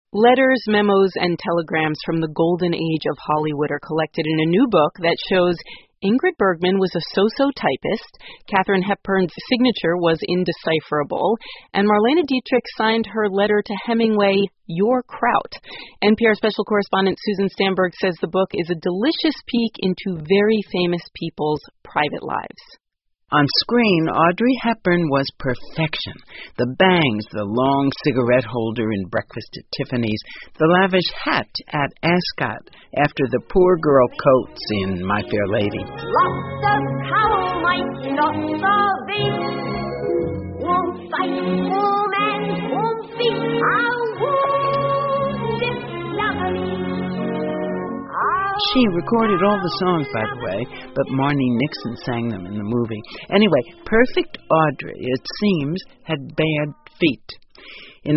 Letters, memos, and telegrams from the golden age of Hollywood are collected in a new book that shows Ingrid Bergman was a so-so typist, Katharine Hepburn's signature was indecipherable, and Marlene Dietrich signed her letter to Hemingway, "Your Kraut." NPR special correspondent Susan Stamberg says the book is a delicious peek into very famous people's private lives. On screen, Audrey Hepburn was perfection. The bangs, the long cigarette holder in Breakfast at Tiffany's, the lavish hat at Ascot after the poor girl coats in My Fair Lady. Lots of cow might not won't fight, woman, won't be She recorded all the songs, by the way, but Marnie Nixon sang them in the movie. Anyway, Perfect Audrey, it seems, had bad feet. In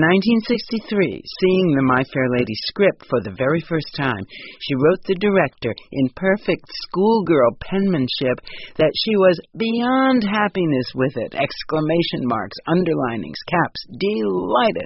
1963, seeing the My Fair Lady script for the very first time, she wrote the director in perfect schoolgirl penmanship that she was beyond happiness with it, exclamation marks, underlinings, caps, delighted.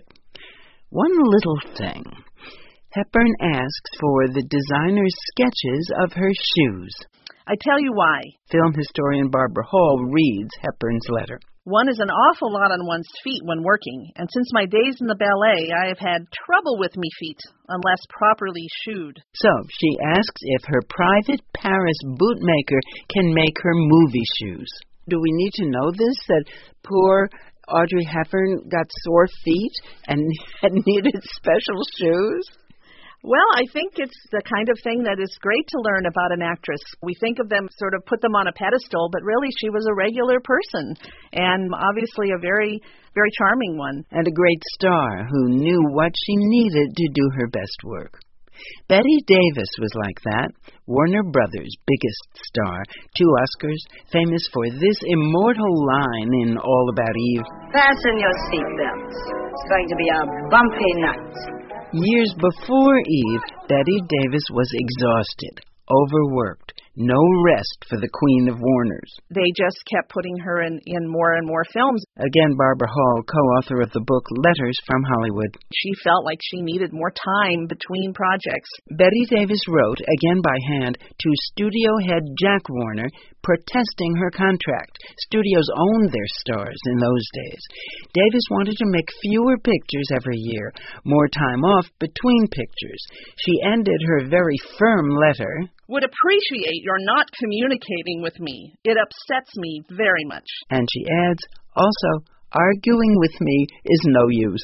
One little thing. Hepburn asks for the designer's sketches of her shoes. I tell you why. Film historian Barbara Hall reads Hepburn's letter. One is an awful lot on one's feet when working, and since my days in the ballet, I have had trouble with me feet, unless properly shoed. So, she asks if her private Paris bootmaker can make her movie shoes. Do we need to know this, that poor Audrey Hepburn got sore feet and needed special shoes? Well, I think it's the kind of thing that is great to learn about an actress. We think of them, sort of put them on a pedestal, but really she was a regular person, and obviously a very, very charming one. And a great star who knew what she needed to do her best work. Bette Davis was like that, Warner Brothers' biggest star, 2 Oscars, famous for this immortal line in All About Eve. Fasten your seatbelts. It's going to be a bumpy night. Years before Eve, Bette Davis was exhausted, overworked, no rest for the Queen of Warners. They just kept putting her in more and more films. Again, Barbara Hall, co-author of the book Letters from Hollywood. She felt like she needed more time between projects. Bette Davis wrote, again by hand, to studio head Jack Warner, protesting her contract. Studios owned their stars in those days. Davis wanted to make fewer pictures every year, more time off between pictures. She ended her very firm letter, "Would appreciate your not communicating with me. It upsets me very much." And she adds, also, arguing with me is no use.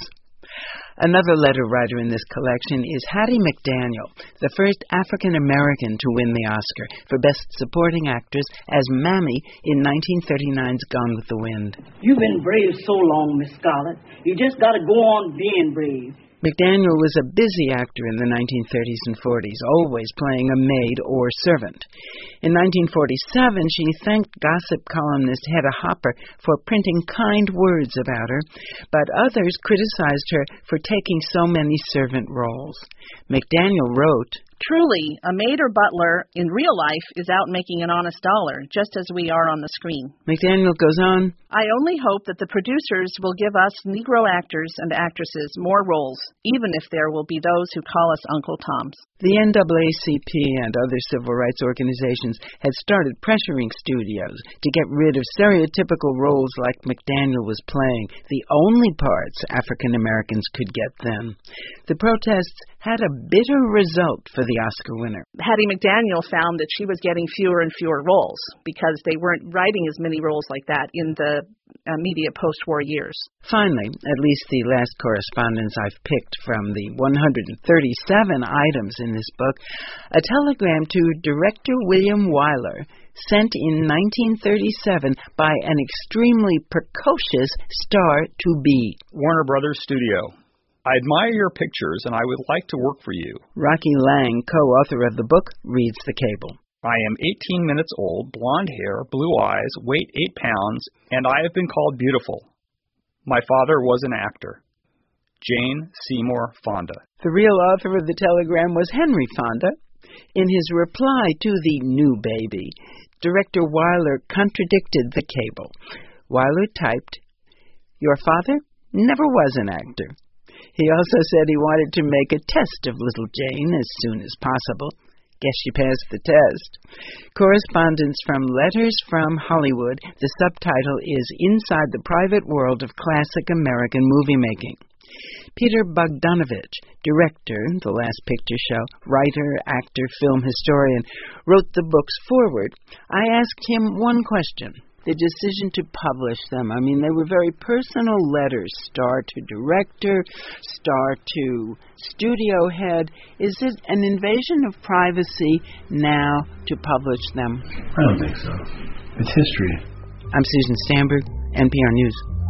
Another letter writer in this collection is Hattie McDaniel, the first African-American to win the Oscar for Best Supporting Actress as Mammy in 1939's Gone with the Wind. You've been brave so long, Miss Scarlett. You just got to go on being brave. McDaniel was a busy actor in the 1930s and 40s, always playing a maid or servant. In 1947, she thanked gossip columnist Hedda Hopper for printing kind words about her, but others criticized her for taking so many servant roles. McDaniel wrote, "Truly, a maid or butler in real life is out making an honest dollar, just as we are on the screen." McDaniel goes on, "I only hope that the producers will give us Negro actors and actresses more roles, even if there will be those who call us Uncle Toms." The NAACP and other civil rights organizations had started pressuring studios to get rid of stereotypical roles like McDaniel was playing, the only parts African Americans could get then. The protests had a bitter result for the Oscar winner. Hattie McDaniel found that she was getting fewer and fewer roles because they weren't writing as many roles like that in the immediate post-war years. Finally, at least the last correspondence I've picked from the 137 items in this book, a telegram to director William Wyler, sent in 1937 by an extremely precocious star-to-be. Warner Brothers Studio. I admire your pictures and I would like to work for you. Rocky Lang, co-author of the book, reads the cable. I am 18 minutes old, blonde hair, blue eyes, weight 8 pounds, and I have been called beautiful. My father was an actor. Jane Seymour Fonda. The real author of the telegram was Henry Fonda. In his reply to the new baby, director Wyler contradicted the cable. Wyler typed, "Your father never was an actor. He also said he wanted to make a test of little Jane as soon as possible. Guess she passed the test. Correspondence from Letters from Hollywood. The subtitle is Inside the Private World of Classic American Movie Making. Peter Bogdanovich, director, The Last Picture Show, writer, actor, film historian, wrote the book's foreword. I asked him one question. The decision to publish them. I mean, they were very personal letters, star to director, star to studio head. Is it an invasion of privacy now to publish them? I don't think so. It's history. I'm Susan Stamberg, NPR News.